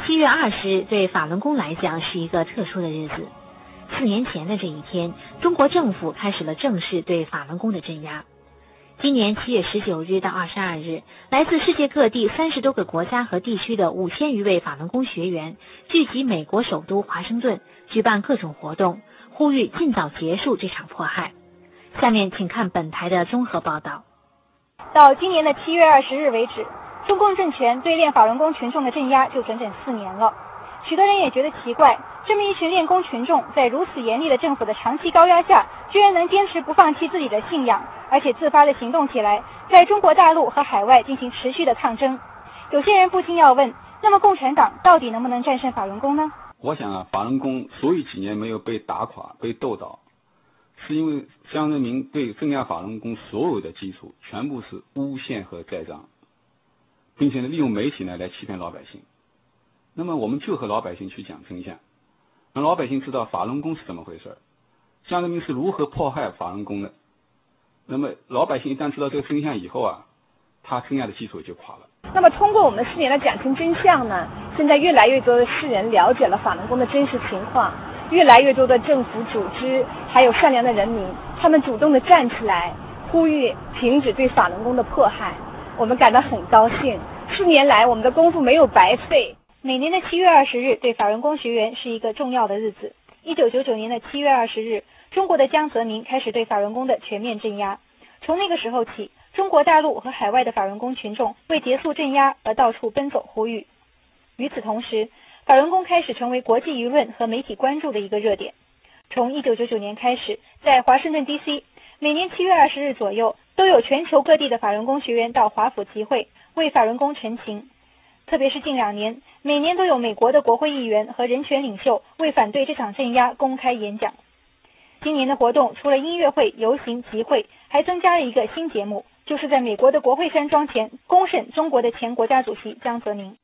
7月20日对法轮功来讲是一个特殊的日子。4年前的这一天，中国政府开始了正式对法轮功的镇压。今年7月19日到22日，来自世界各地30多个国家和地区的5000余位法轮功学员聚集美国首都华盛顿，举办各种活动，呼吁尽早结束这场迫害。下面请看本台的综合报道。 到今年的7月20日为止，中共政权对练法轮功群众的镇压就整整4年了。许多人也觉得奇怪，这么一群练功群众在如此严厉的政府的长期高压下，居然能坚持不放弃自己的信仰，而且自发的行动起来，在中国大陆和海外进行持续的抗争。有些人不禁要问，那么共产党到底能不能战胜法轮功呢？ 我想法轮功所以几年没有被打垮、被斗倒，是因为江泽民对镇压法轮功所有的基础全部是诬陷和栽赃，并且利用媒体来欺骗老百姓。那么我们就和老百姓去讲真相，让老百姓知道法轮功是怎么回事，江泽民是如何迫害法轮功的。那么老百姓一旦知道这个真相以后他镇压的基础就垮了。 那么通过我们4年的讲清真相呢，现在越来越多的世人了解了法轮功的真实情况，越来越多的政府组织还有善良的人民，他们主动的站起来呼吁停止对法轮功的迫害，我们感到很高兴。4年来我们的功夫没有白费。 每年的7月20日对法轮功学员是一个重要的日子。1999年的7月20日，中国的江泽民开始对法轮功的全面镇压。从那个时候起，中国大陆和海外的法轮功群众为结束镇压而到处奔走呼吁。与此同时，法轮功开始成为国际舆论和媒体关注的一个热点。从1999年开始，在华盛顿 DC， 每年7月20日左右，都有全球各地的法轮功学员到华府集会，为法轮功陈情。特别是近2年，每年都有美国的国会议员和人权领袖为反对这场镇压公开演讲。今年的活动除了音乐会、游行、集会，还增加了一个新节目，就是在美国的国会山庄前公审中国的前国家主席江泽民。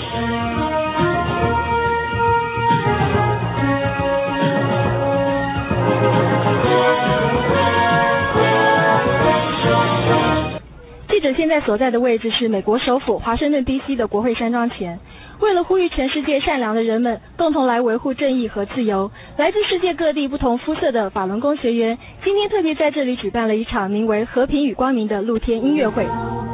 记者现在所在的位置是美国首府华盛顿 DC 的国会山庄前。为了呼吁全世界善良的人们共同来维护正义和自由，来自世界各地不同肤色的法轮功学员今天特别在这里举办了一场名为和平与光明的露天音乐会。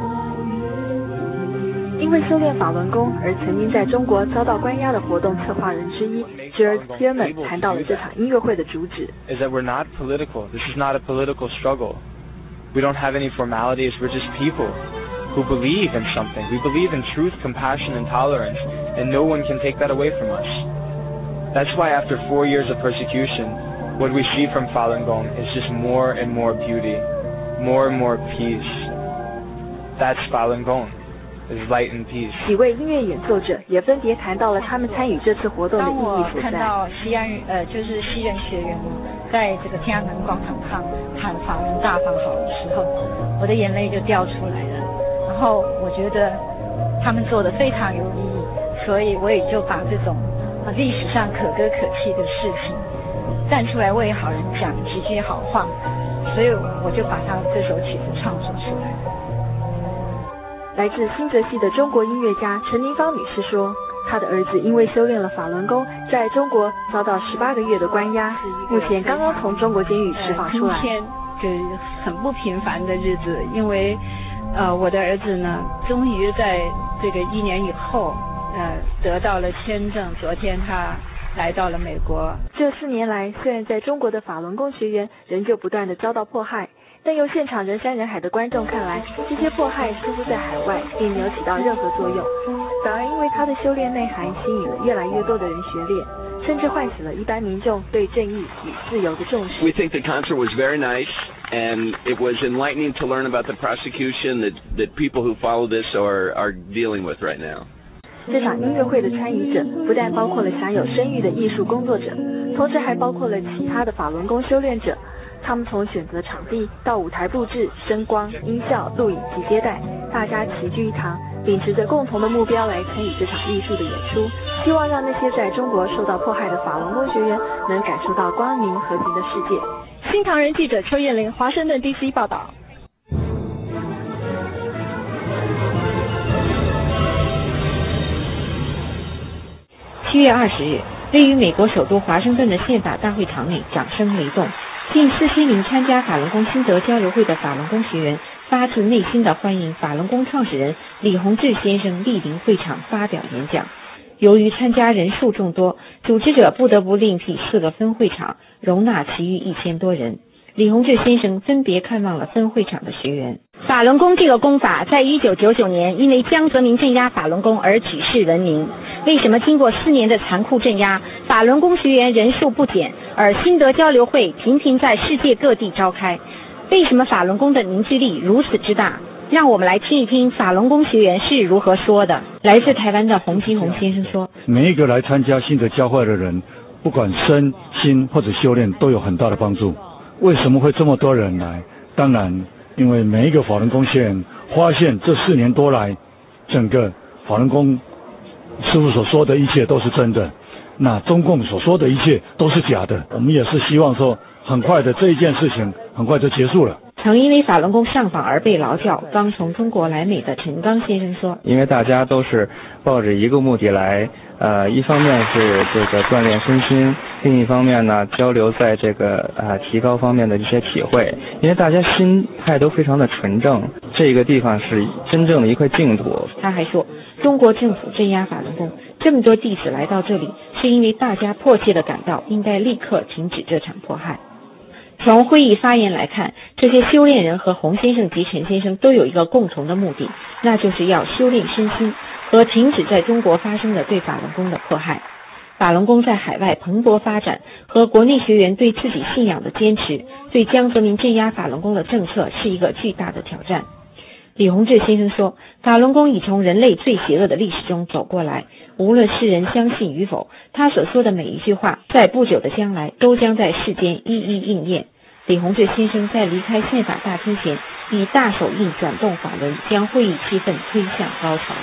因为修炼法轮功而曾经在中国遭到关押的活动策划人之一 George Tillman 谈到了这场音乐会的主旨。 Is that we're not political. This is not a political struggle. We don't have any formalities. We're just people who believe in something. We believe in truth, compassion, and tolerance, and no one can take that away from us. That's why after 4 years of persecution, what we see from Falun Gong is just more and more beauty, more and more peace. That's Falun Gong, is light and peace. 几位音乐演奏者也分别谈到了他们参与这次活动的意义所在。 当我看到就是西人学员在这个天安门广场上喊法轮大放好的时候，我的眼泪就掉出来了。然后我觉得他们做的非常有意义，所以我也就把这种历史上可歌可泣的事情站出来为好人讲几句好话，所以我就把他这首曲子创作出来了。 来自新泽西的中国音乐家陈宁芳女士说，她的儿子因为修炼了法轮功，在中国遭到18个月的关押，目前刚刚从中国监狱释放出来。 今天很不平凡的日子，因为我的儿子呢，终于在这个1年以后得到了签证，昨天他来到了美国。 这4年来，虽然在中国的法轮功学员仍旧不断地遭到迫害，但由现场人山人海的观众看来，这些迫害似乎在海外并没有起到任何作用，反而因为他的修炼内涵吸引了越来越多的人学练，甚至唤起了一般民众对正义与自由的重视。 We think the concert was very nice, and it was enlightening to learn about the prosecution that people who follow this are dealing with right now. 这场音乐会的参与者不但包括了享有声誉的艺术工作者，同时还包括了其他的法轮功修炼者。他们从选择场地到舞台布置、声光、音效、录影及接待，大家齐聚一堂，秉持着共同的目标来参与这场艺术的演出，希望让那些在中国受到迫害的法轮功学员能感受到光明和平的世界。 新唐人记者邱艳玲，华盛顿 DC 报道。 7月20日，位于美国首都华盛顿的宪法大会堂内掌声雷动，近4000名参加法轮功心得交流会的法轮功学员发自内心的欢迎法轮功创始人李洪志先生莅临会场发表演讲。由于参加人数众多，组织者不得不另辟4个分会场，容纳其余1000多人。李洪志先生分别看望了分会场的学员。 法轮功这个功法在1999年因为江泽民镇压法轮功而举世闻名。为什么经过4年的残酷镇压，法轮功学员人数不减，而心得交流会频频在世界各地召开？为什么法轮功的凝聚力如此之大？让我们来听一听法轮功学员是如何说的。 来自台湾的洪基宏先生说， 每一个来参加心得交会的人，不管身心或者修炼都有很大的帮助。为什么会这么多人来？当然因为每一个法轮功学员发现这4年多来，整个法轮功师父所说的一切都是真的，那中共所说的一切都是假的。我们也是希望说很快的这一件事情很快就结束了。 曾因为法轮功上访而被劳教，刚从中国来美的陈刚先生说， 因为大家都是抱着一个目的来，一方面是这个锻炼身心，另一方面呢交流在这个提高方面的一些体会，因为大家心态都非常的纯正，这个地方是真正的一块净土。 他还说，中国政府镇压法轮功，这么多弟子来到这里，是因为大家迫切地感到应该立刻停止这场迫害。从会议发言来看，这些修炼人和洪先生及陈先生都有一个共同的目的，那就是要修炼身心和停止在中国发生的对法轮功的迫害。法轮功在海外蓬勃发展和国内学员对自己信仰的坚持，对江泽民镇压法轮功的政策是一个巨大的挑战。李洪志先生说，法轮功已从人类最邪恶的历史中走过来，无论世人相信与否，他所说的每一句话在不久的将来都将在世间一一应验。李洪志先生在离开宪法大厅前，以大手印转动法轮，将会议气氛推向高潮。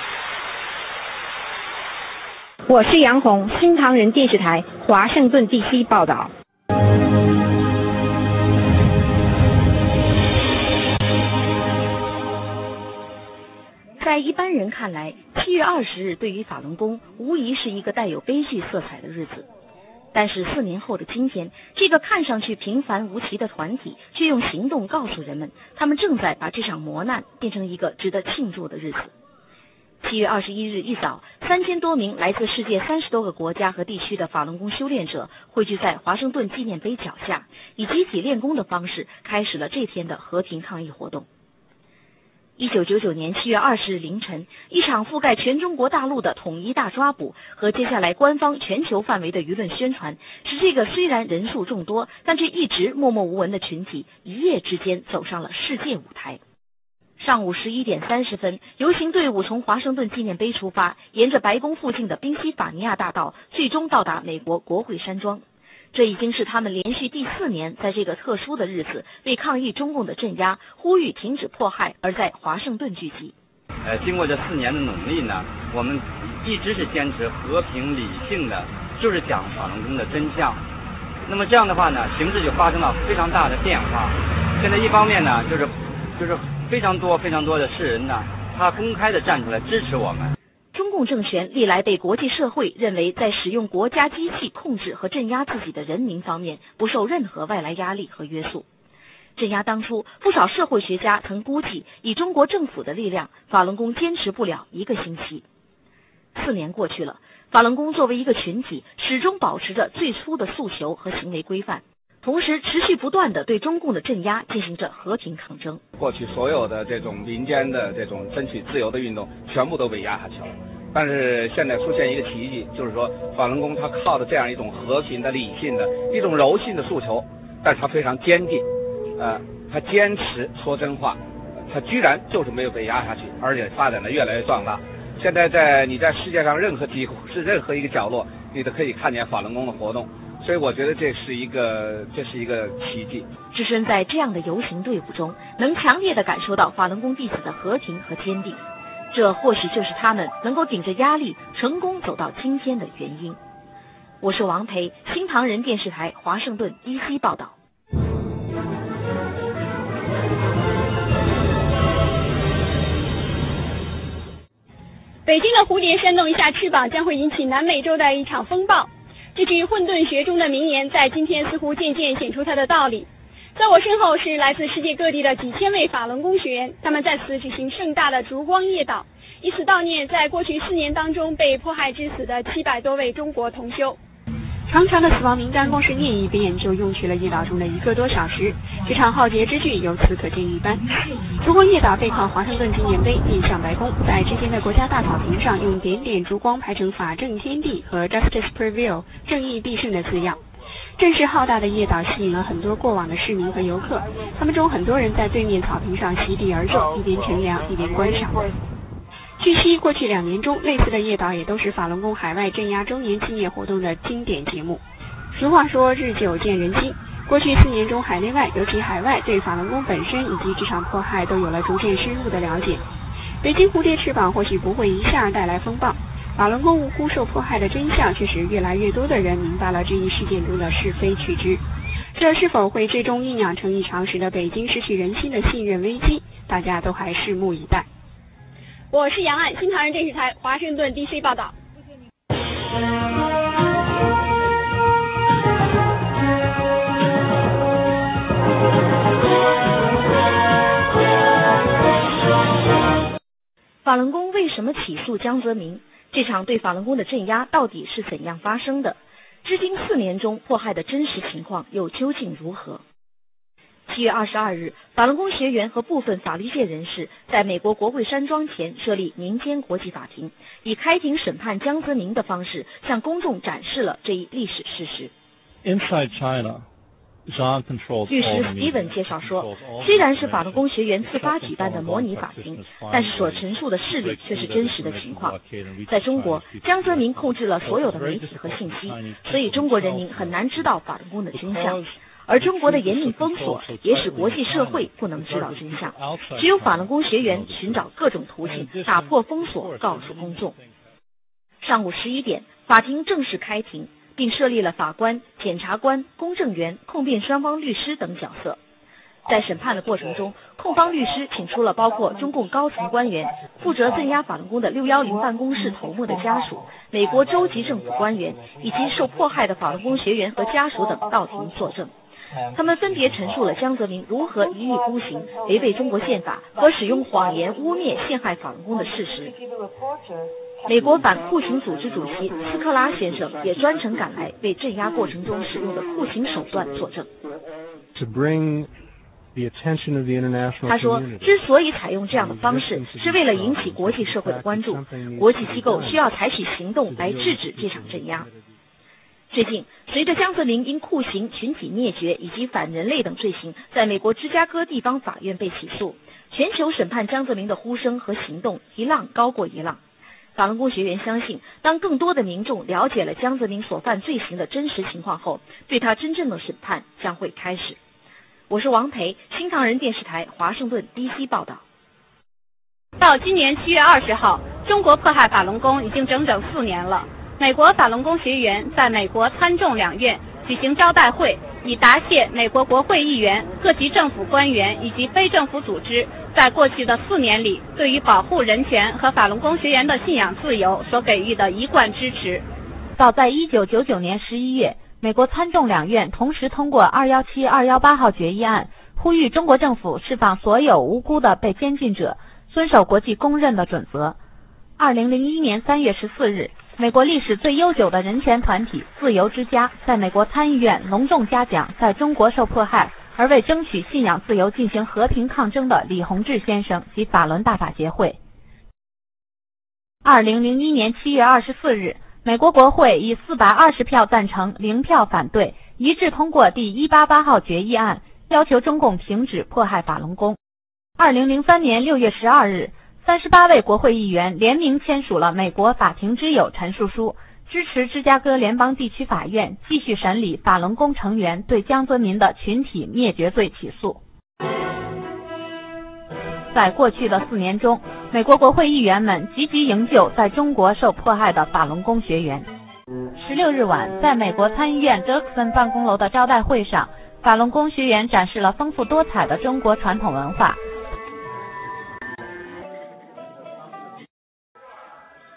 我是杨红，新唐人电视台华盛顿 DC 报道。 在一般人看来，7月20日对于法轮功无疑是一个带有悲剧色彩的日子。但是4年后的今天，这个看上去平凡无奇的团体，却用行动告诉人们，他们正在把这场磨难变成一个值得庆祝的日子。7月21日一早，3000多名来自世界30多个国家和地区的法轮功修炼者汇聚在华盛顿纪念碑脚下，以集体练功的方式开始了这天的和平抗议活动。1999年7月20日凌晨，一场覆盖全中国大陆的统一大抓捕和接下来官方全球范围的舆论宣传，使这个虽然人数众多，但却一直默默无闻的群体一夜之间走上了世界舞台。上午11点30分，游行队伍从华盛顿纪念碑出发，沿着白宫附近的宾夕法尼亚大道，最终到达美国国会山庄。这已经是他们连续第4年在这个特殊的日子为抗议中共的镇压，呼吁停止迫害而在华盛顿聚集。 经过这4年的努力呢，我们一直是坚持和平理性的，就是讲法轮功的真相。那么这样的话呢，形势就发生了非常大的变化。现在一方面呢，就是非常多的世人呢，他公开的站出来支持我们。 中共政权历来被国际社会认为在使用国家机器控制和镇压自己的人民方面不受任何外来压力和约束。镇压当初，不少社会学家曾估计，以中国政府的力量，法轮功坚持不了1个星期。4年过去了，法轮功作为一个群体，始终保持着最初的诉求和行为规范，同时持续不断地对中共的镇压进行着和平抗争。 过去所有的这种民间的这种争取自由的运动，全部都被压下去了。但是现在出现一个奇迹，就是说法轮功它靠的这样一种和平的、理性的、一种柔性的诉求，但是它非常坚定，它坚持说真话，它居然就是没有被压下去，而且发展的越来越壮大。现在你在世界上几乎是任何一个角落，你都可以看见法轮功的活动。所以我觉得这是一个奇迹。 置身在这样的游行队伍中，能强烈地感受到法轮功弟子的和平和坚定，这或许就是他们能够顶着压力成功走到今天的原因。我是王培，新唐人电视台华盛顿 DC 报道。 北京的蝴蝶扇动一下翅膀，将会引起南美洲的一场风暴。这句混沌学中的名言，在今天似乎渐渐显出它的道理。在我身后是来自世界各地的几千位法轮功学员，他们在此举行盛大的烛光夜祷，以此悼念在过去4年当中被迫害致死的700多位中国同修。长长的死亡名单，光是念一遍就用去了夜祷中的1个多小时，这场浩劫之巨由此可见一斑。烛光夜祷背靠华盛顿纪念碑，面向白宫，在之间的国家大草坪上用点点烛光排成法正天地和 Justice Prevail 正义必胜的字样。阵势浩大的夜祷吸引了很多过往的市民和游客，他们中很多人在对面草坪上席地而坐，一边乘凉一边观赏。据悉，过去2年中，类似的夜祷也都是法轮功海外镇压周年纪念活动的经典节目。俗话说日久见人心，过去4年中，海内外，尤其海外，对法轮功本身以及这场迫害都有了逐渐深入的了解。北京蝴蝶翅膀或许不会一下带来风暴，法轮功无辜受迫害的真相却使越来越多的人明白了这一事件中的是非曲直。这是否会最终酝酿成一场使得北京失去人心的信任危机，大家都还拭目以待。我是杨岸，新唐人电视台华盛顿 DC 报道。 法轮功为什么起诉江泽民？这场对法轮功的镇压到底是怎样发生的？至今4年中迫害的真实情况又究竟如何？7月22日，法轮功学员和部分法律界人士在美国国会山庄前设立民间国际法庭，以开庭审判江泽民的方式向公众展示了这一历史事实。 Inside China, John controls 律师 Steven 介绍说，虽然是法轮功学员自发举办的模拟法庭，但是所陈述的事例却是真实的情况。在中国，江泽民控制了所有的媒体和信息，所以中国人民很难知道法轮功的真相。而中国的严密封锁也使国际社会不能知道真相，只有法轮功学员寻找各种途径打破封锁，告诉公众。上午11点，法庭正式开庭，并设立了法官、检察官、公证员、控辩双方律师等角色。在审判的过程中，控方律师请出了包括中共高层官员、负责镇压法轮功的610办公室头目的家属、美国州级政府官员以及受迫害的法轮功学员和家属等到庭作证。他们分别陈述了江泽民如何一意孤行、违背中国宪法和使用谎言污蔑陷害法轮功的事实。美国反酷刑组织主席斯科拉先生也专程赶来，为镇压过程中使用的酷刑手段作证。他说，之所以采用这样的方式，是为了引起国际社会的关注，国际机构需要采取行动来制止这场镇压。最近，随着江泽民因酷刑、群体灭绝以及反人类等罪行，在美国芝加哥地方法院被起诉，全球审判江泽民的呼声和行动一浪高过一浪。法轮功学员相信，当更多的民众了解了江泽民所犯罪行的真实情况后，对他真正的审判将会开始。我是王培，新唐人电视台华盛顿 DC 报道。 到今年7月20号，中国迫害法轮功已经整整4年了。美国法轮功学员在美国参众两院举行招待会，以答谢美国国会议员、各级政府官员以及非政府组织在过去的4年里对于保护人权和法轮功学员的信仰自由所给予的一贯支持。 早在1999年11月，美国参众两院同时通过217、218号决议案，呼吁中国政府释放所有无辜的被监禁者，遵守国际公认的准则。2001年3月14日，美国历史最悠久的人权团体自由之家在美国参议院隆重嘉奖在中国受迫害而为争取信仰自由进行和平抗争的李洪志先生及法轮大法协会。2001年7月24日，美国国会以420票赞成、0票反对，一致通过第188号决议案，要求中共停止迫害法轮功。2003年6月12日，38位国会议员联名签署了美国法庭之友陈述书，支持芝加哥联邦地区法院继续审理法轮功成员对江泽民的群体灭绝罪起诉。在过去的4年中，美国国会议员们积极营救在中国受迫害的法轮功学员。16日晚，在美国参议院德克森办公楼的招待会上，法轮功学员展示了丰富多彩的中国传统文化。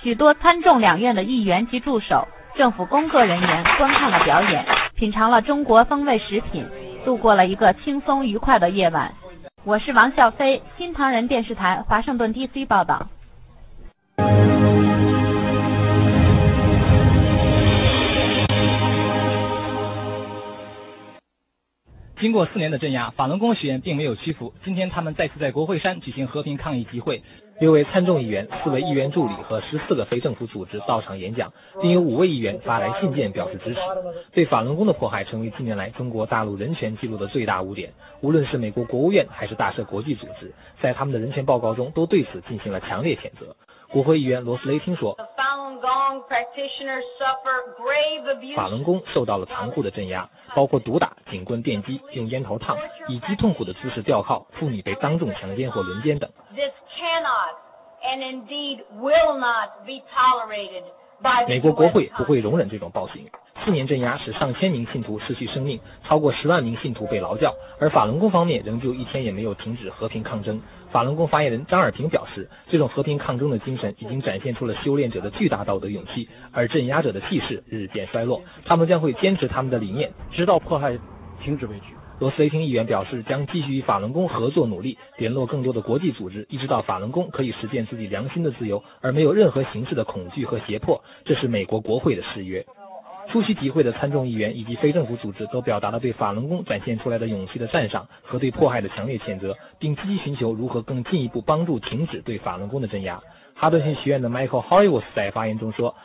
许多参众两院的议员及助手、政府工作人员观看了表演，品尝了中国风味食品，度过了一个轻松愉快的夜晚。我是王笑飞，新唐人电视台华盛顿 DC 报道。 经过4年的镇压，法轮功学员并没有屈服。今天他们再次在国会山举行和平抗议集会，6位参众议员、4位议员助理和14个非政府组织到场演讲，并有5位议员发来信件表示支持。对法轮功的迫害成为近年来中国大陆人权记录的最大污点，无论是美国国务院还是大赦国际组织，在他们的人权报告中都对此进行了强烈谴责。国会议员罗斯雷汀说，法轮功受到了残酷的镇压，包括毒打、警棍电击、用烟头烫，以极痛苦的姿势吊铐，妇女被当众强奸或轮奸等。美国国会不会容忍这种暴行。4年镇压使上千名信徒失去生命，超过10万名信徒被劳教，而法轮功方面仍旧一天也没有停止和平抗争。法轮功发言人张尔平表示，这种和平抗争的精神已经展现出了修炼者的巨大道德勇气，而镇压者的气势日渐衰落，他们将会坚持他们的理念，直到迫害停止为止。罗斯雷汀议员表示，将继续与法轮功合作努力，联络更多的国际组织，一直到法轮功可以实践自己良心的自由，而没有任何形式的恐惧和胁迫，这是美国国会的誓约。出席集会的参众议员以及非政府组织都表达了对法轮功展现出来的勇气的赞赏和对迫害的强烈谴责，并积极寻求如何更进一步帮助停止对法轮功的镇压。哈德逊学院的 Michael Horowitz 在发言中说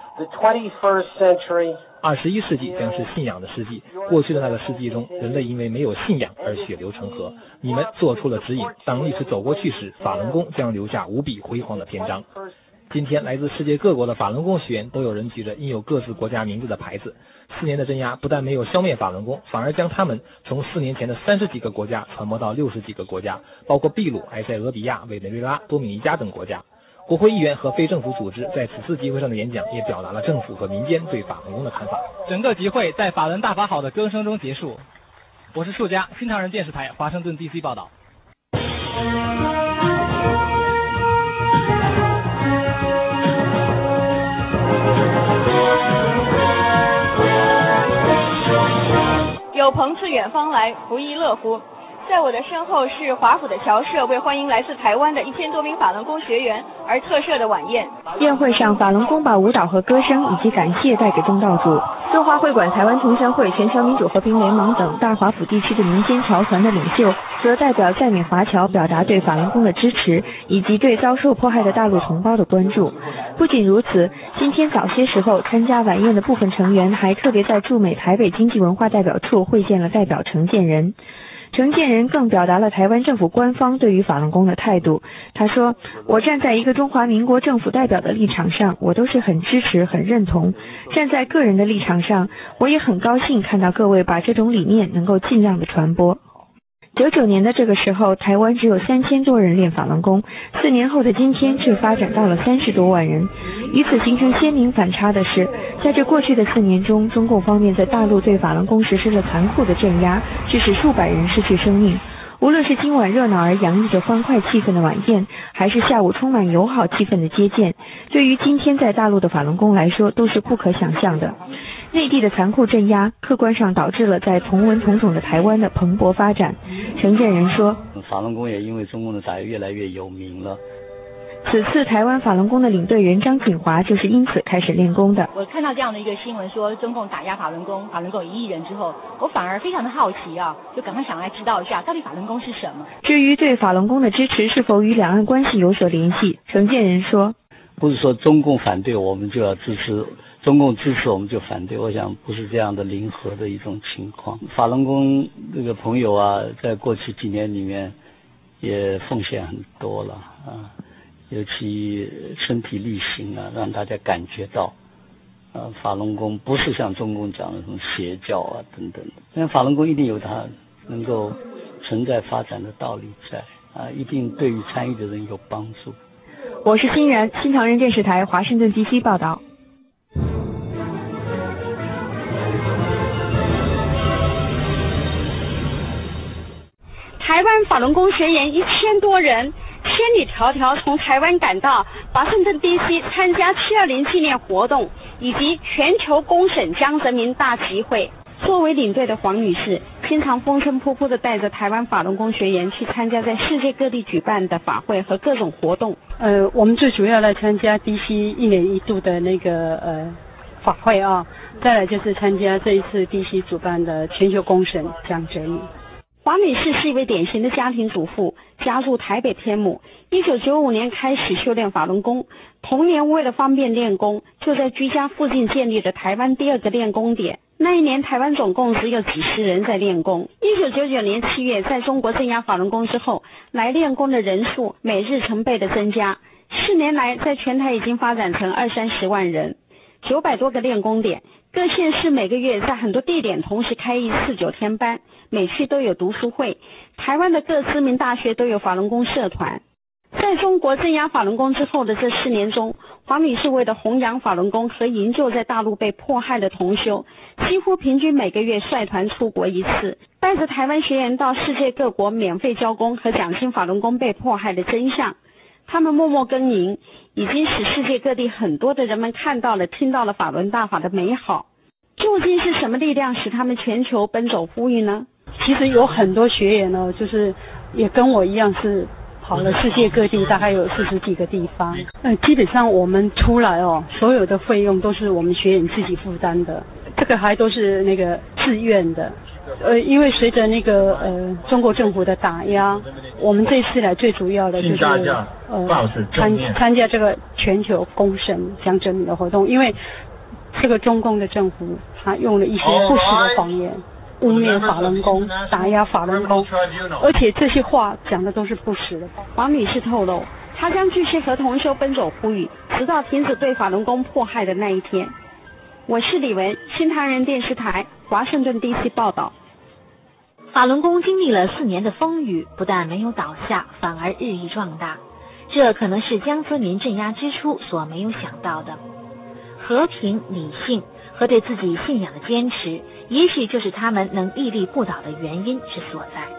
，21世纪将是信仰的世纪，过去的那个世纪中，人类因为没有信仰而血流成河。你们做出了指引，当历史走过去时，法轮功将留下无比辉煌的篇章。今天来自世界各国的法轮功学员都有人举着印有各自国家名字的牌子。4年的镇压不但没有消灭法轮功，反而将他们从4年前的30几个国家传播到60几个国家，包括秘鲁、埃塞俄比亚、委内瑞拉、多米尼加等国家。国会议员和非政府组织在此次集会上的演讲也表达了政府和民间对法轮功的看法。整个集会在法轮大法好的歌声中结束。我是树佳，新唐人电视台华盛顿 DC 报道。 有朋自远方来，不亦乐乎。在我的身后是华府的侨社为欢迎来自台湾的1000多名法轮功学员而特设的晚宴。 宴会上，法轮功把舞蹈和歌声以及感谢带给东道主。中华会馆、台湾同乡会、全球民主和平联盟等大华府地区的民间侨团的领袖，则代表在美华侨表达对法轮功的支持，以及对遭受迫害的大陆同胞的关注。不仅如此，今天早些时候，参加晚宴的部分成员还特别在驻美台北经济文化代表处会见了代表陈建仁。陈建仁更表达了台湾政府官方对于法轮功的态度。他说，我站在一个中华民国政府代表的立场上，我都是很支持很认同。站在个人的立场上，我也很高兴看到各位把这种理念能够尽量的传播。99年的这个时候，台湾只有3000多人练法轮功，4年后的今天却发展到了30多万人。与此形成鲜明反差的是，在这过去的4年中，中共方面在大陆对法轮功实施了残酷的镇压，致使数百人失去生命。无论是今晚热闹而洋溢着欢快气氛的晚宴，还是下午充满友好气氛的接见，对于今天在大陆的法轮功来说都是不可想象的。内地的残酷镇压，客观上导致了在同文同种的台湾的蓬勃发展。陈建仁说， 法轮功也因为中共的打压越来越有名了。 此次台湾法轮功的领队员张景华就是因此开始练功的。 我看到这样的一个新闻说中共打压法轮功，法轮功1亿人之后，我反而非常的好奇啊，就赶快想来知道一下到底法轮功是什么。 至于对法轮功的支持是否与两岸关系有所联系，陈建仁说， 不是说中共反对我们就要支持，中共支持我们就反对，我想不是这样的零和的一种情况。法轮功这个朋友啊，在过去几年里面也奉献很多了啊，尤其身体力行啊，让大家感觉到法轮功不是像中共讲的什么邪教啊等等的，因为法轮功一定有它能够存在发展的道理在啊，一定对于参与的人有帮助。 我是欣然，新唐人电视台华盛顿 DC 报道。 台湾法轮功学员1000多人千里迢迢从台湾赶到华盛顿 DC 参加720纪念活动以及全球公审江泽民大集会。作为领队的黄女士，经常风尘仆仆地带着台湾法轮功学员去参加在世界各地举办的法会和各种活动。 我们最主要来参加 DC 1年1度的那个法会啊，再来就是参加这一次 DC 主办的全球公审江泽民。 黄女士是一位典型的家庭主妇，家住台北天母。1995年开始修炼法轮功，同年为了方便练功，就在居家附近建立了台湾第2个练功点。那一年台湾总共只有几十人在练功。1999年7月，在中国镇压法轮功之后，来练功的人数每日成倍的增加，4年来在全台已经发展成20-30万人，900多个练功点，各县市每个月在很多地点同时开一次9天班，每区都有读书会，台湾的各知名大学都有法轮功社团。在中国镇压法轮功之后的这4年中，黄女士为了弘扬法轮功和营救在大陆被迫害的同修，几乎平均每个月率团出国1次，带着台湾学员到世界各国免费教功和讲清法轮功被迫害的真相。他们默默耕耘，已经使世界各地很多的人们看到了、听到了法轮大法的美好。究竟是什么力量使他们全球奔走呼吁呢？ 其实有很多学员呢，就是也跟我一样是跑了世界各地，大概有40几个地方。基本上我们出来所有的费用都是我们学员自己负担的，这个还都是那个自愿的。因为随着那个中国政府的打压，我们这次来最主要的就是参加这个全球公审江泽民的活动，因为这个中共的政府他用了一些不实的谎言，污蔑法轮功，打压法轮功，而且这些话讲的都是不实的。 黄女士透露，她将继续和同修奔走呼吁，直到停止对法轮功迫害的那一天。我是李文，新唐人电视台华盛顿 DC 报道。 法轮功经历了4年的风雨，不但没有倒下，反而日益壮大。这可能是江泽民镇压之初所没有想到的。和平、理性和对自己信仰的坚持，也许就是他们能屹立不倒的原因之所在。